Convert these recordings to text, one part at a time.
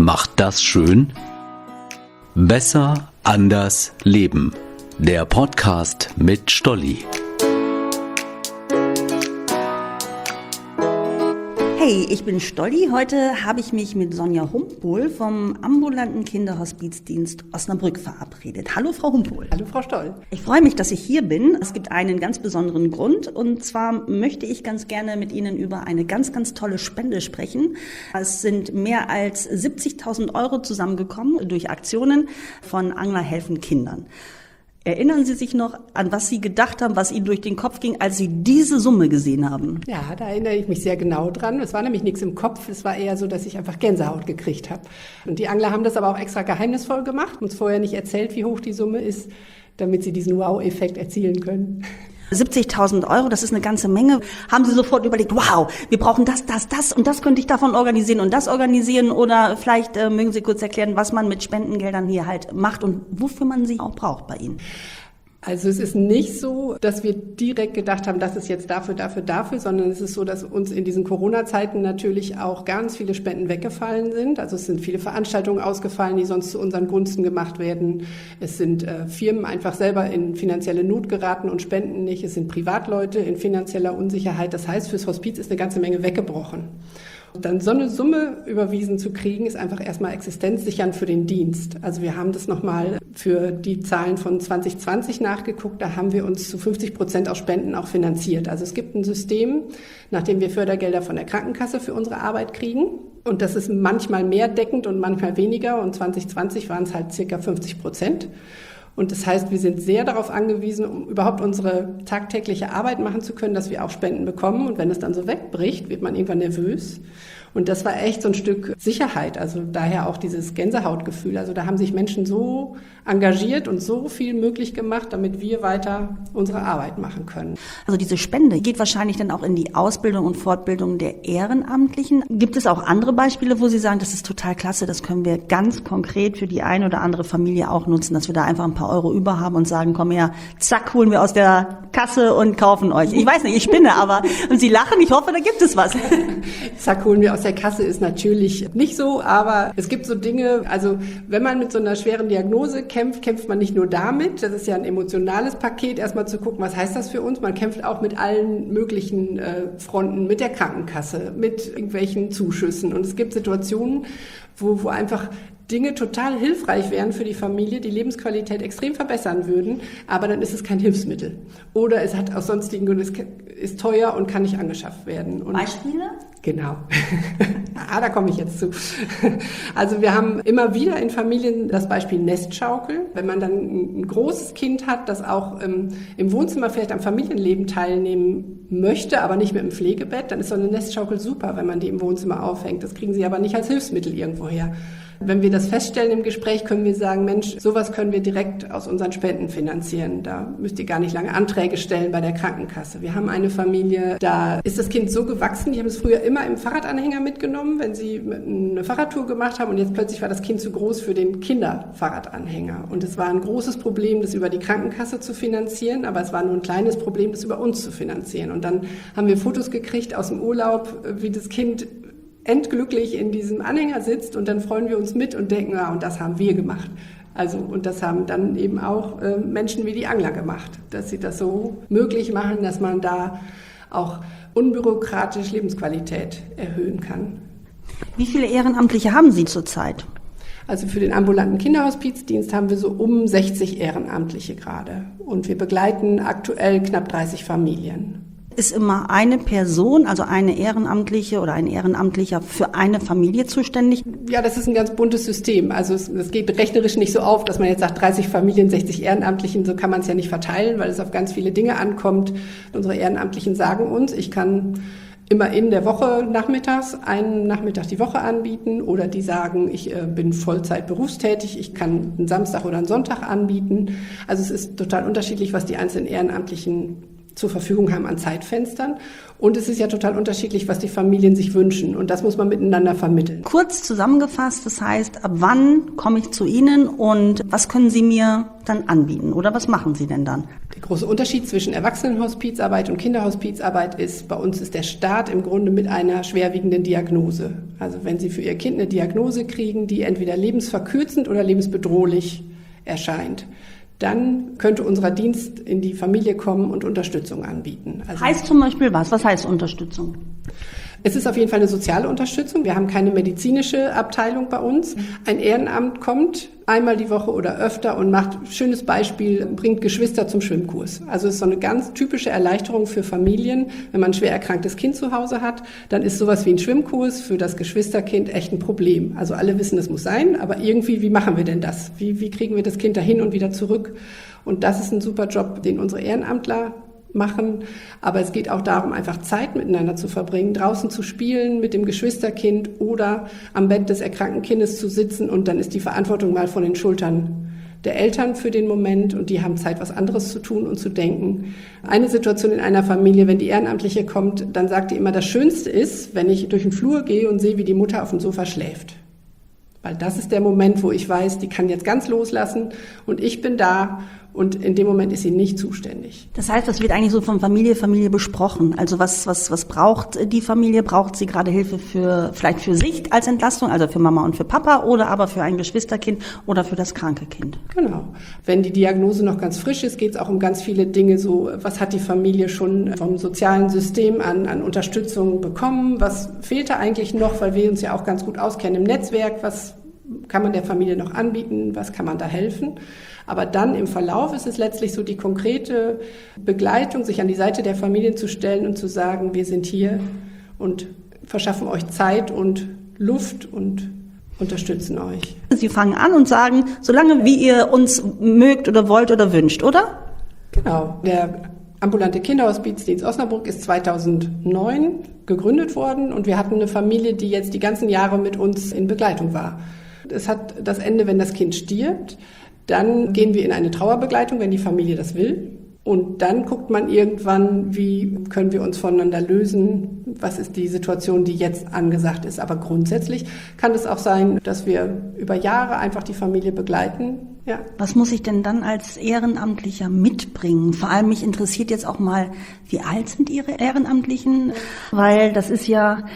macht das schön? Besser, anders, leben. Der Podcast mit Stolli. Hey, ich bin Stolli. Heute habe ich mich mit Sonja Humpohl vom ambulanten Kinderhospizdienst Osnabrück verabredet. Hallo, Frau Humpohl. Hallo, Frau Stoll. Ich freue mich, dass ich hier bin. Es gibt einen ganz besonderen Grund. Und zwar möchte ich ganz gerne mit Ihnen über eine ganz, ganz tolle Spende sprechen. Es sind mehr als 70.000 Euro zusammengekommen durch Aktionen von Angler helfen Kindern. Erinnern Sie sich noch, an was Sie gedacht haben, was Ihnen durch den Kopf ging, als Sie diese Summe gesehen haben? Ja, da erinnere ich mich sehr genau dran. Es war nämlich nichts im Kopf. Es war eher so, dass ich einfach Gänsehaut gekriegt habe. Und die Angler haben das aber auch extra geheimnisvoll gemacht, uns vorher nicht erzählt, wie hoch die Summe ist, damit sie diesen Wow-Effekt erzielen können. 70.000 Euro, das ist eine ganze Menge. Haben Sie sofort überlegt, wow, wir brauchen das und das könnte ich davon organisieren und das organisieren? Oder vielleicht mögen Sie kurz erklären, was man mit Spendengeldern hier halt macht und wofür man sie auch braucht bei Ihnen? Also es ist nicht so, dass wir direkt gedacht haben, das ist jetzt dafür, sondern es ist so, dass uns in diesen Corona-Zeiten natürlich auch ganz viele Spenden weggefallen sind. Also es sind viele Veranstaltungen ausgefallen, die sonst zu unseren Gunsten gemacht werden. Es sind Firmen einfach selber in finanzielle Not geraten und spenden nicht. Es sind Privatleute in finanzieller Unsicherheit. Das heißt, fürs Hospiz ist eine ganze Menge weggebrochen. Dann so eine Summe überwiesen zu kriegen, ist einfach erstmal existenzsichernd für den Dienst. Also wir haben das nochmal für die Zahlen von 2020 nachgeguckt. Da haben wir uns zu 50% aus Spenden auch finanziert. Also es gibt ein System, nach dem wir Fördergelder von der Krankenkasse für unsere Arbeit kriegen. Und das ist manchmal mehr deckend und manchmal weniger. Und 2020 waren es halt circa 50%. Und das heißt, wir sind sehr darauf angewiesen, um überhaupt unsere tagtägliche Arbeit machen zu können, dass wir auch Spenden bekommen. Und wenn es dann so wegbricht, wird man irgendwann nervös. Und das war echt so ein Stück Sicherheit, also daher auch dieses Gänsehautgefühl. Also da haben sich Menschen so engagiert und so viel möglich gemacht, damit wir weiter unsere Arbeit machen können. Also diese Spende geht wahrscheinlich dann auch in die Ausbildung und Fortbildung der Ehrenamtlichen. Gibt es auch andere Beispiele, wo Sie sagen, das ist total klasse, das können wir ganz konkret für die eine oder andere Familie auch nutzen, dass wir da einfach ein paar Euro über haben und sagen, komm her, zack, holen wir aus der Kasse und kaufen euch. Ich weiß nicht, ich spinne, aber und Sie lachen, ich hoffe, da gibt es was. Zack, holen wir aus der Kasse ist natürlich nicht so, aber es gibt so Dinge, also wenn man mit so einer schweren Diagnose kämpft man nicht nur damit, das ist ja ein emotionales Paket, erstmal zu gucken, was heißt das für uns, man kämpft auch mit allen möglichen Fronten, mit der Krankenkasse, mit irgendwelchen Zuschüssen und es gibt Situationen, wo einfach Dinge total hilfreich wären für die Familie, die Lebensqualität extrem verbessern würden, aber dann ist es kein Hilfsmittel. Oder es hat aus sonstigen Gründen, es ist teuer und kann nicht angeschafft werden. Und Beispiele? Genau. Da komme ich jetzt zu. Also wir haben immer wieder in Familien das Beispiel Nestschaukel. Wenn man dann ein großes Kind hat, das auch im Wohnzimmer vielleicht am Familienleben teilnehmen möchte, aber nicht mit einem Pflegebett, dann ist so eine Nestschaukel super, wenn man die im Wohnzimmer aufhängt. Das kriegen sie aber nicht als Hilfsmittel irgendwo her. Wenn wir das feststellen im Gespräch, können wir sagen, Mensch, sowas können wir direkt aus unseren Spenden finanzieren. Da müsst ihr gar nicht lange Anträge stellen bei der Krankenkasse. Wir haben eine Familie, da ist das Kind so gewachsen, die haben es früher immer im Fahrradanhänger mitgenommen, wenn sie eine Fahrradtour gemacht haben und jetzt plötzlich war das Kind zu groß für den Kinderfahrradanhänger. Und es war ein großes Problem, das über die Krankenkasse zu finanzieren, aber es war nur ein kleines Problem, das über uns zu finanzieren. Und dann haben wir Fotos gekriegt aus dem Urlaub, wie das Kind endglücklich in diesem Anhänger sitzt und dann freuen wir uns mit und denken, ja, und das haben wir gemacht. Also, und das haben dann eben auch Menschen wie die Angler gemacht, dass sie das so möglich machen, dass man da auch unbürokratisch Lebensqualität erhöhen kann. Wie viele Ehrenamtliche haben Sie zurzeit? Also für den ambulanten Kinderhospizdienst haben wir so um 60 Ehrenamtliche gerade. Und wir begleiten aktuell knapp 30 Familien. Ist immer eine Person, also eine Ehrenamtliche oder ein Ehrenamtlicher für eine Familie zuständig? Ja, das ist ein ganz buntes System. Also es geht rechnerisch nicht so auf, dass man jetzt sagt 30 Familien, 60 Ehrenamtlichen, so kann man es ja nicht verteilen, weil es auf ganz viele Dinge ankommt. Unsere Ehrenamtlichen sagen uns, ich kann immer in der Woche nachmittags einen Nachmittag die Woche anbieten oder die sagen, ich bin Vollzeit berufstätig, ich kann einen Samstag oder einen Sonntag anbieten. Also es ist total unterschiedlich, was die einzelnen Ehrenamtlichen zur Verfügung haben an Zeitfenstern. Und es ist ja total unterschiedlich, was die Familien sich wünschen. Und das muss man miteinander vermitteln. Kurz zusammengefasst, das heißt, ab wann komme ich zu Ihnen und was können Sie mir dann anbieten oder was machen Sie denn dann? Der große Unterschied zwischen Erwachsenenhospizarbeit und Kinderhospizarbeit ist, bei uns ist der Start im Grunde mit einer schwerwiegenden Diagnose. Also wenn Sie für Ihr Kind eine Diagnose kriegen, die entweder lebensverkürzend oder lebensbedrohlich erscheint, dann könnte unser Dienst in die Familie kommen und Unterstützung anbieten. Also heißt zum Beispiel was? Was heißt Unterstützung? Es ist auf jeden Fall eine soziale Unterstützung. Wir haben keine medizinische Abteilung bei uns. Ein Ehrenamt kommt einmal die Woche oder öfter und macht, schönes Beispiel, bringt Geschwister zum Schwimmkurs. Also es ist so eine ganz typische Erleichterung für Familien. Wenn man ein schwer erkranktes Kind zu Hause hat, dann ist sowas wie ein Schwimmkurs für das Geschwisterkind echt ein Problem. Also alle wissen, es muss sein, aber irgendwie, wie machen wir denn das? Wie kriegen wir das Kind dahin und wieder zurück? Und das ist ein super Job, den unsere Ehrenamtler machen, aber es geht auch darum, einfach Zeit miteinander zu verbringen, draußen zu spielen mit dem Geschwisterkind oder am Bett des erkrankten Kindes zu sitzen und dann ist die Verantwortung mal von den Schultern der Eltern für den Moment und die haben Zeit, was anderes zu tun und zu denken. Eine Situation in einer Familie, wenn die Ehrenamtliche kommt, dann sagt die immer, das Schönste ist, wenn ich durch den Flur gehe und sehe, wie die Mutter auf dem Sofa schläft. Weil das ist der Moment, wo ich weiß, die kann jetzt ganz loslassen und ich bin da und in dem Moment ist sie nicht zuständig. Das heißt, das wird eigentlich so von Familie besprochen. Also was braucht die Familie? Braucht sie gerade Hilfe vielleicht für sich als Entlastung, also für Mama und für Papa oder aber für ein Geschwisterkind oder für das kranke Kind? Genau. Wenn die Diagnose noch ganz frisch ist, geht es auch um ganz viele Dinge, so was hat die Familie schon vom sozialen System an Unterstützung bekommen? Was fehlt da eigentlich noch, weil wir uns ja auch ganz gut auskennen im Netzwerk? Was kann man der Familie noch anbieten? Was kann man da helfen? Aber dann im Verlauf ist es letztlich so die konkrete Begleitung, sich an die Seite der Familien zu stellen und zu sagen, wir sind hier und verschaffen euch Zeit und Luft und unterstützen euch. Sie fangen an und sagen, solange wie ihr uns mögt oder wollt oder wünscht, oder? Genau. Der ambulante Kinderhospizdienst Osnabrück ist 2009 gegründet worden und wir hatten eine Familie, die jetzt die ganzen Jahre mit uns in Begleitung war. Es hat das Ende, wenn das Kind stirbt. Dann gehen wir in eine Trauerbegleitung, wenn die Familie das will. Und dann guckt man irgendwann, wie können wir uns voneinander lösen, was ist die Situation, die jetzt angesagt ist. Aber grundsätzlich kann es auch sein, dass wir über Jahre einfach die Familie begleiten. Ja. Was muss ich denn dann als Ehrenamtlicher mitbringen? Vor allem mich interessiert jetzt auch mal, wie alt sind Ihre Ehrenamtlichen? Weil das ist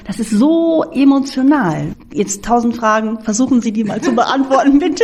so emotional. Jetzt 1000 Fragen, versuchen Sie die mal zu beantworten, bitte.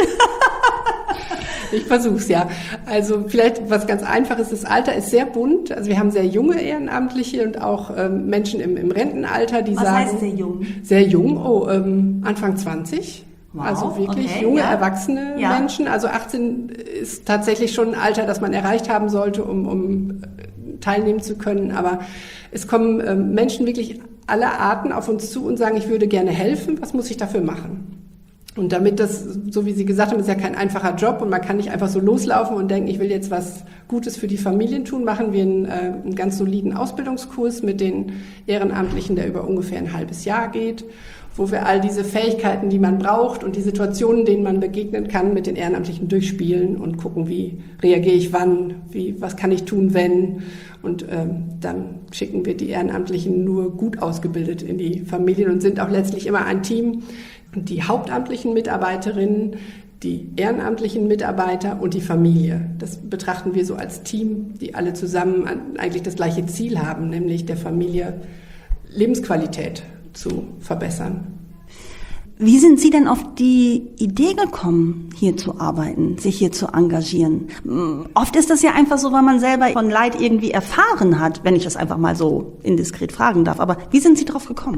Ich versuch's, ja. Also vielleicht was ganz Einfaches, das Alter ist sehr bunt. Also wir haben sehr junge Ehrenamtliche und auch Menschen im Rentenalter, die sagen... Was heißt sehr jung? Sehr jung, Anfang 20. Wow, also wirklich junge, erwachsene Menschen. Also 18 ist tatsächlich schon ein Alter, das man erreicht haben sollte, um teilnehmen zu können. Aber es kommen Menschen wirklich aller Arten auf uns zu und sagen, ich würde gerne helfen. Was muss ich dafür machen? Und damit das, so wie Sie gesagt haben, ist ja kein einfacher Job und man kann nicht einfach so loslaufen und denken, ich will jetzt was Gutes für die Familien tun, machen wir einen ganz soliden Ausbildungskurs mit den Ehrenamtlichen, der über ungefähr ein halbes Jahr geht, wo wir all diese Fähigkeiten, die man braucht und die Situationen, denen man begegnen kann, mit den Ehrenamtlichen durchspielen und gucken, wie reagiere ich wann, was kann ich tun, wenn. Und dann schicken wir die Ehrenamtlichen nur gut ausgebildet in die Familien und sind auch letztlich immer ein Team. Und die hauptamtlichen Mitarbeiterinnen, die ehrenamtlichen Mitarbeiter und die Familie. Das betrachten wir so als Team, die alle zusammen eigentlich das gleiche Ziel haben, nämlich der Familie Lebensqualität zu verbessern. Wie sind Sie denn auf die Idee gekommen, hier zu arbeiten, sich hier zu engagieren? Oft ist das ja einfach so, weil man selber von Leid irgendwie erfahren hat, wenn ich das einfach mal so indiskret fragen darf. Aber wie sind Sie drauf gekommen?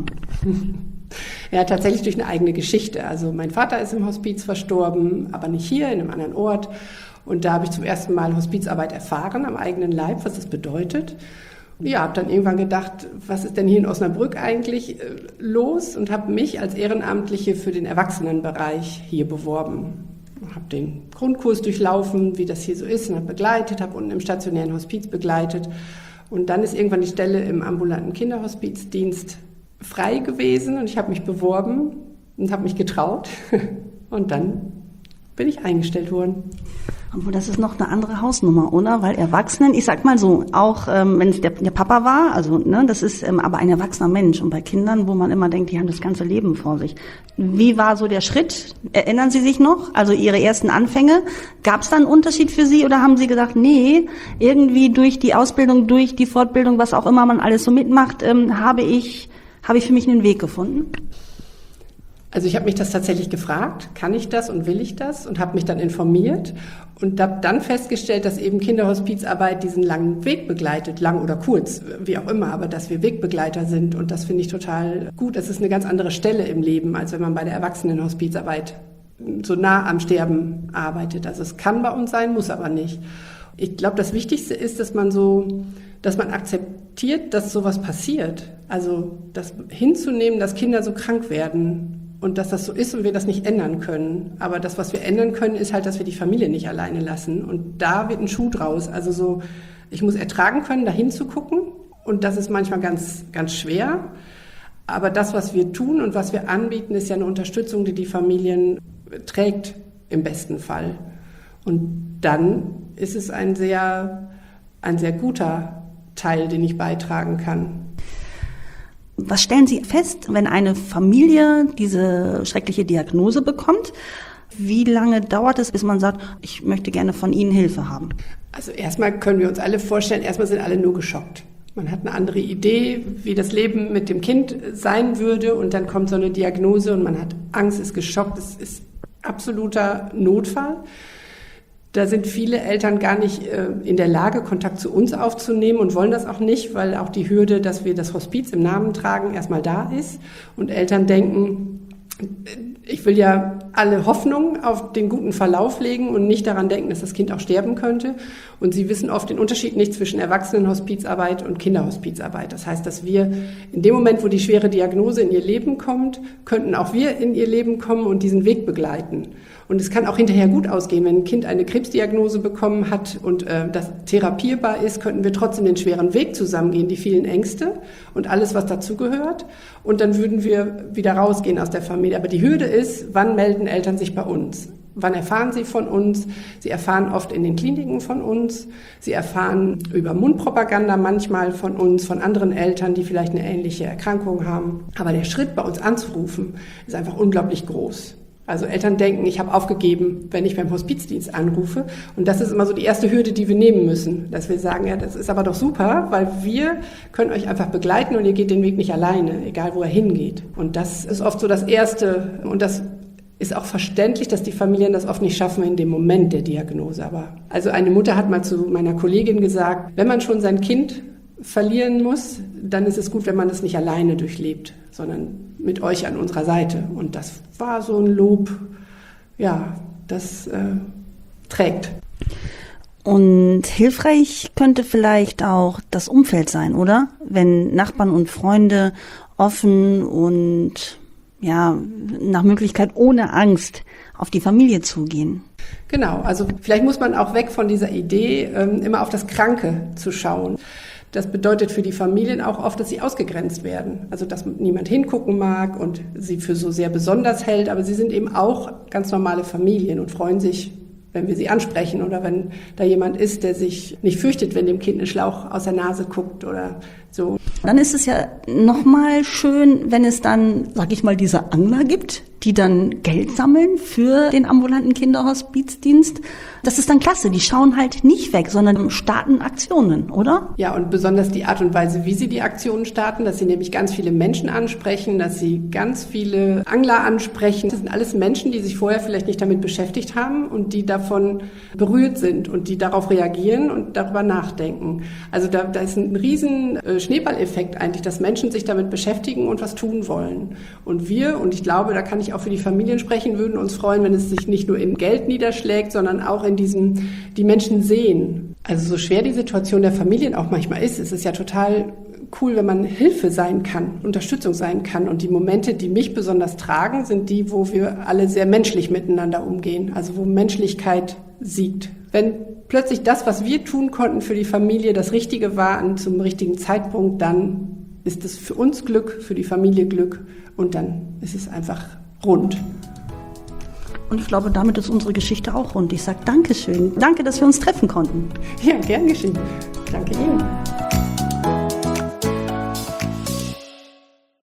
Ja, tatsächlich durch eine eigene Geschichte. Also mein Vater ist im Hospiz verstorben, aber nicht hier, in einem anderen Ort. Und da habe ich zum ersten Mal Hospizarbeit erfahren am eigenen Leib, was das bedeutet. Ja, habe dann irgendwann gedacht, was ist denn hier in Osnabrück eigentlich los? Und habe mich als Ehrenamtliche für den Erwachsenenbereich hier beworben. Habe den Grundkurs durchlaufen, wie das hier so ist, und habe begleitet, habe unten im stationären Hospiz begleitet. Und dann ist irgendwann die Stelle im ambulanten Kinderhospizdienst frei gewesen und ich habe mich beworben und habe mich getraut und dann bin ich eingestellt worden. Obwohl, das ist noch eine andere Hausnummer, oder? Weil Erwachsenen, ich sag mal so, auch wenn es der Papa war, also ne, das ist aber ein erwachsener Mensch. Und bei Kindern, wo man immer denkt, die haben das ganze Leben vor sich. Wie war so der Schritt? Erinnern Sie sich noch? Also Ihre ersten Anfänge? Gab es da einen Unterschied für Sie oder haben Sie gesagt, nee, irgendwie durch die Ausbildung, durch die Fortbildung, was auch immer man alles so mitmacht, habe ich für mich einen Weg gefunden? Also ich habe mich das tatsächlich gefragt, kann ich das und will ich das? Und habe mich dann informiert und habe dann festgestellt, dass eben Kinderhospizarbeit diesen langen Weg begleitet, lang oder kurz, wie auch immer, aber dass wir Wegbegleiter sind und das finde ich total gut. Das ist eine ganz andere Stelle im Leben, als wenn man bei der Erwachsenenhospizarbeit so nah am Sterben arbeitet. Also es kann bei uns sein, muss aber nicht. Ich glaube, das Wichtigste ist, dass man akzeptiert, dass sowas passiert. Also das hinzunehmen, dass Kinder so krank werden. Und dass das so ist und wir das nicht ändern können. Aber das, was wir ändern können, ist halt, dass wir die Familie nicht alleine lassen. Und da wird ein Schuh draus. Also so, ich muss ertragen können, da hinzugucken. Und das ist manchmal ganz, ganz schwer. Aber das, was wir tun und was wir anbieten, ist ja eine Unterstützung, die die Familien trägt, im besten Fall. Und dann ist es ein sehr guter Teil, den ich beitragen kann. Was stellen Sie fest, wenn eine Familie diese schreckliche Diagnose bekommt? Wie lange dauert es, bis man sagt, ich möchte gerne von Ihnen Hilfe haben? Also erstmal können wir uns alle vorstellen, erstmal sind alle nur geschockt. Man hat eine andere Idee, wie das Leben mit dem Kind sein würde und dann kommt so eine Diagnose und man hat Angst, ist geschockt, es ist absoluter Notfall. Da sind viele Eltern gar nicht in der Lage, Kontakt zu uns aufzunehmen und wollen das auch nicht, weil auch die Hürde, dass wir das Hospiz im Namen tragen, erstmal da ist. Und Eltern denken, ich will ja alle Hoffnung auf den guten Verlauf legen und nicht daran denken, dass das Kind auch sterben könnte. Und sie wissen oft den Unterschied nicht zwischen Erwachsenenhospizarbeit und Kinderhospizarbeit. Das heißt, dass wir in dem Moment, wo die schwere Diagnose in ihr Leben kommt, könnten auch wir in ihr Leben kommen und diesen Weg begleiten. Und es kann auch hinterher gut ausgehen. Wenn ein Kind eine Krebsdiagnose bekommen hat und das therapierbar ist, könnten wir trotzdem den schweren Weg zusammengehen, die vielen Ängste und alles, was dazugehört. Und dann würden wir wieder rausgehen aus der Familie. Aber die Hürde ist, wann melden Eltern sich bei uns? Wann erfahren sie von uns? Sie erfahren oft in den Kliniken von uns. Sie erfahren über Mundpropaganda manchmal von uns, von anderen Eltern, die vielleicht eine ähnliche Erkrankung haben. Aber der Schritt, bei uns anzurufen, ist einfach unglaublich groß. Also Eltern denken, ich habe aufgegeben, wenn ich beim Hospizdienst anrufe. Und das ist immer so die erste Hürde, die wir nehmen müssen. Dass wir sagen, ja, das ist aber doch super, weil wir können euch einfach begleiten und ihr geht den Weg nicht alleine, egal wo er hingeht. Und das ist oft so das Erste. Und das ist auch verständlich, dass die Familien das oft nicht schaffen in dem Moment der Diagnose. Aber also eine Mutter hat mal zu meiner Kollegin gesagt, wenn man schon sein Kind verlieren muss, dann ist es gut, wenn man das nicht alleine durchlebt, sondern mit euch an unserer Seite. Und das war so ein Lob, ja, das trägt. Und hilfreich könnte vielleicht auch das Umfeld sein, oder? Wenn Nachbarn und Freunde offen und ja, nach Möglichkeit ohne Angst auf die Familie zugehen. Genau, also vielleicht muss man auch weg von dieser Idee, immer auf das Kranke zu schauen. Das bedeutet für die Familien auch oft, dass sie ausgegrenzt werden. Also, dass niemand hingucken mag und sie für so sehr besonders hält. Aber sie sind eben auch ganz normale Familien und freuen sich, wenn wir sie ansprechen oder wenn da jemand ist, der sich nicht fürchtet, wenn dem Kind ein Schlauch aus der Nase guckt oder so. Dann ist es ja nochmal schön, wenn es dann, sag ich mal, diese Angler gibt, die dann Geld sammeln für den ambulanten Kinderhospizdienst. Das ist dann klasse. Die schauen halt nicht weg, sondern starten Aktionen, oder? Ja, und besonders die Art und Weise, wie sie die Aktionen starten, dass sie nämlich ganz viele Menschen ansprechen, dass sie ganz viele Angler ansprechen. Das sind alles Menschen, die sich vorher vielleicht nicht damit beschäftigt haben und die davon berührt sind und die darauf reagieren und darüber nachdenken. Also da ist ein riesen Schneeballeffekt eigentlich, dass Menschen sich damit beschäftigen und was tun wollen. Und wir, und ich glaube, da kann ich auch für die Familien sprechen, würden uns freuen, wenn es sich nicht nur in Geld niederschlägt, sondern auch in diesem, die Menschen sehen. Also so schwer die Situation der Familien auch manchmal ist, ist es ja total cool, wenn man Hilfe sein kann, Unterstützung sein kann. Und die Momente, die mich besonders tragen, sind die, wo wir alle sehr menschlich miteinander umgehen. Also wo Menschlichkeit siegt. Wenn plötzlich das, was wir tun konnten für die Familie, das Richtige war und zum richtigen Zeitpunkt, dann ist es für uns Glück, für die Familie Glück und dann ist es einfach rund. Und ich glaube, damit ist unsere Geschichte auch rund. Ich sage Dankeschön. Danke, dass wir uns treffen konnten. Ja, gern geschehen. Danke Ihnen.